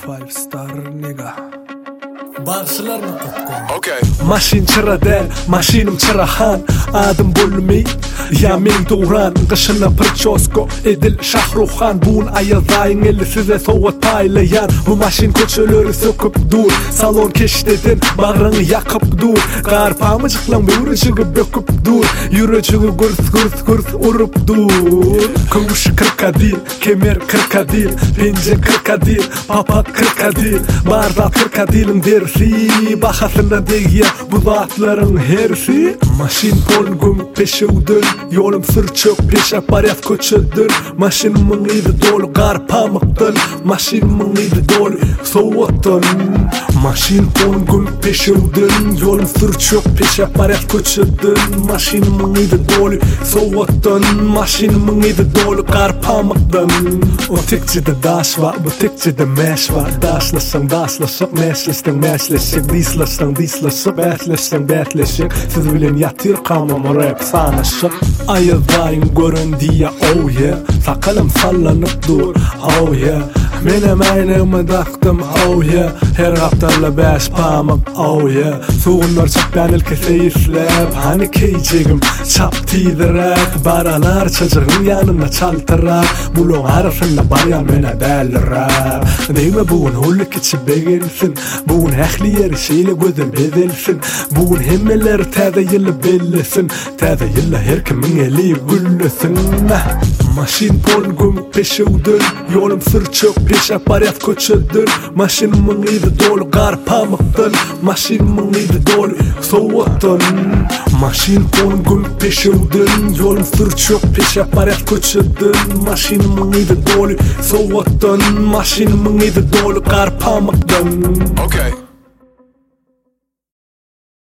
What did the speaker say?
5 star nigga. Barşılarını tutkum. Okay. Maşin çıra del, maşinim çırahan. Adım bulmi, ya min duran. Qışına pırçosko, edil Şahruxan. Bun ayazayın eli size soğut paylayan. Bu maşin köçölörü söküp dur. Salon keştedin, bağrını yakıp dur. Qarpamıcıklan bürücüğü böküp dur. Yürücüğü gürs urup dur. Kıvuş kırkadil, kemer kırkadil. Pence kırkadil, papa kırkadil. Barda kırkadilin dersi. Bahasına değiyor bu zatların hersi. Maşin polgum peşudun. Yolum sırçok peş aparat köçüdün. Maşin mıngıydı dolu qarpamıktın. Maşin mıngıydı dolu soğuttun. Maşin polgum peşudun. Yolum sırçok peş aparat köçüdün. Maşin mıngıydı dolu soğuttun. Maşin mıngıydı dolu qarpamıktın. O tekçide daş var, bu tekçide meş var. Daşlasın, meşlesin, meşlesin. Dislasın, bätleşsin. Siz bilen yatır kamam rap sanaşık. Ayıdayın görün diye oh yeah. Sakalım sallanıp dur oh yeah. Menem aynımı daktım oh yeah. Her haftarla 5 pamak oh yeah. Soğunlar çapyan ilkese islep. Hani keycegim çap tidirek. Baralar çocuğun yanına çaltırak. Bulun arasında baryan mene delirek. Deyme bugün hulluk içi begelsin. Bugün ehli yeri şeyle gözüm bedelsin. Bugün hemmeler täze yılı bellesin. Täze yılı her kimin eli güllüsün. Maşin polgum peşudun. Yolum sırçok peş aparat köçüdün. Maşin mıngıydı dolu qarpamıktın. Maşin mıngıydı dolu soğuttun. Maşin polgum peşudun. Yolum sırçok peş aparat köçüdün. Maşin mıngıydı dolu soğuttun. Maşin mıngıydı dolu qarpamıktın. Okay.